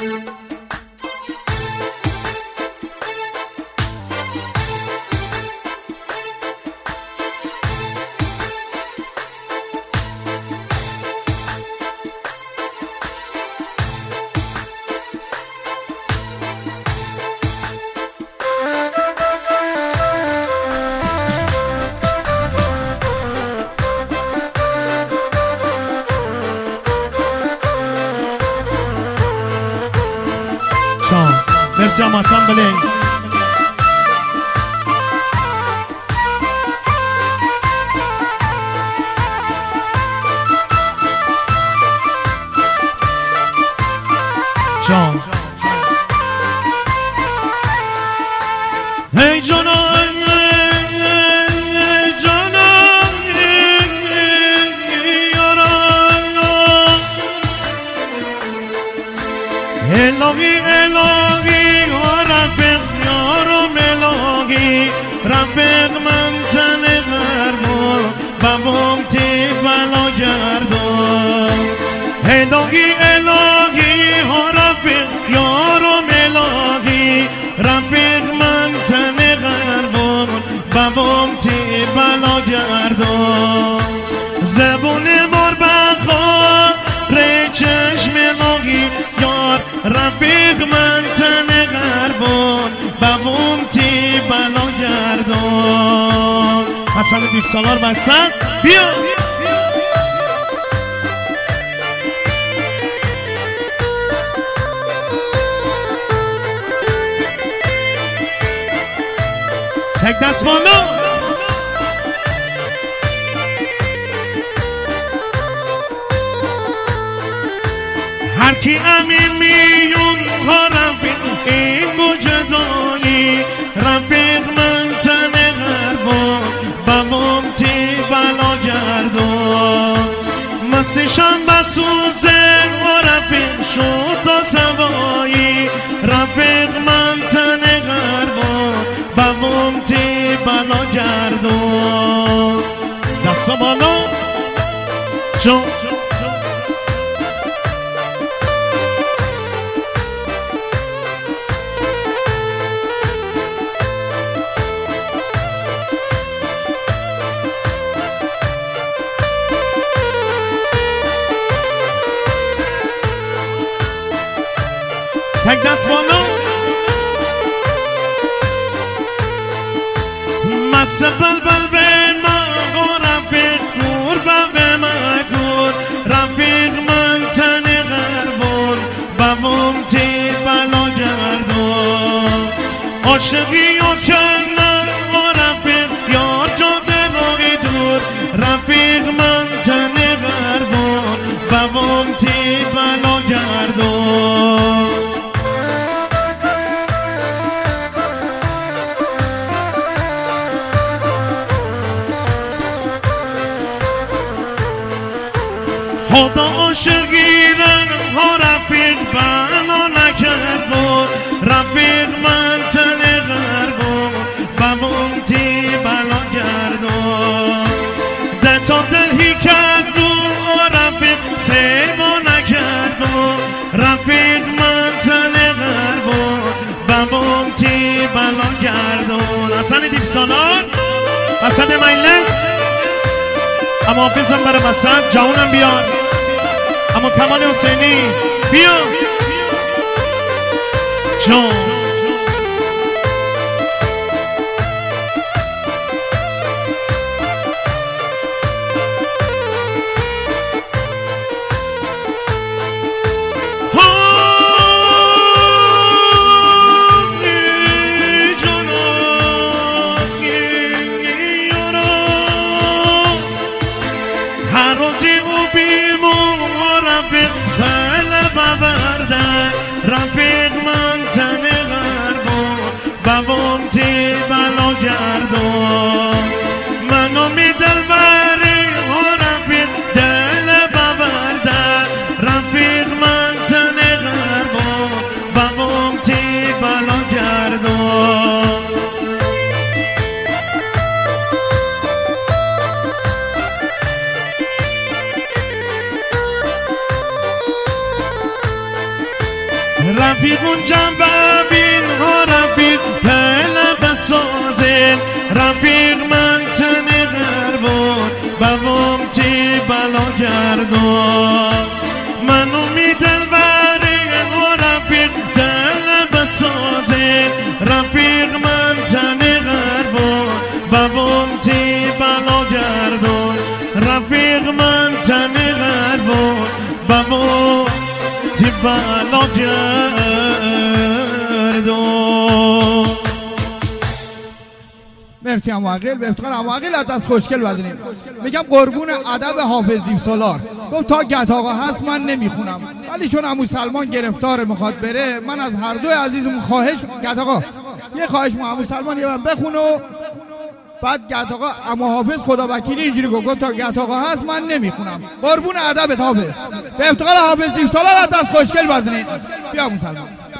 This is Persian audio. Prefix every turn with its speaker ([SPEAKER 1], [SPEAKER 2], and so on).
[SPEAKER 1] مرسی هم اسمبلی جان هی جانم الهی الهی رفیق من تن غربان بابام تی بلا گردان الهی الهی ها رفیق یارم الهی رفیق من تن غربان بابام تی بلا گردان زبون مار بخوا ری چشم الهی یار رفیق من تن غربان بابام تی بلا گردان حسن دیفسالار بستن بیا تک دست بالا هر کی امین میون ها رفیق این گوجدایی رفیق من تن غربان بابام تی بلا گردان مستشم بسوزه و رفیق شو تا سوایی رفیق من تن غربان بابام تی بلا گردان دستا بالا چون تک دست بالا مست بلبل به ما رفیق کور به مکور رفیق من تن غربان بابام تی بلا گردان عاشقی و کنن و رفیق یار جاده راهی دور رفیق من تن غربان بابام تی بلا گردان خدا عاشقیرن ها رفیق بنا نکرد و رفیق من تن غربان بابام تی بلا گردان ده تا دلهی کرد و رفیق سیما نکرد و رفیق من تن غربان بابام تی بلا گردان حسن دیفسالار حسن مجلس اما حافظم برای حسن جوانم بیار اما کمال حسینی بیا جان هر روزی او بیمون رفیق بله ببردن رفیق من تن غربان بابام تی بلا گردان منو می دل بری ها رفیق دل ببردن رفیق من تن غربان بابام تی بلا گردان رفیق اونجا ببین ها رفیق پله بسازین رفیق من تنی غربون بابام تی بلا گردون منو می دل برین ها رفیق دل بسازین رفیق من تنی غربون بابام تی بلا گردون رفیق من تنی غربون بابام تی بلا گردون.
[SPEAKER 2] مرسی عماقل. به افتخار عماقل از خوشگل بزنیم. میگم قربون ادب حافظ دیوسالار. گفت تا گت آقا هست من نمیخونم، ولی چون عمو سلمان گرفتار میخواد بره من از هر دوی عزیزمون خواهش گت آقا یه خواهش عمو سلمان یه من بخونه و بعد گت آقا عمو حافظ خدا وکیلی اینجوری گفت تا گت آقا هست من نمیخونم. قربون ادبت حافظ. به افتخار حافظ دیوسالار از خوشگل بزنید. بیا عمو سلمان.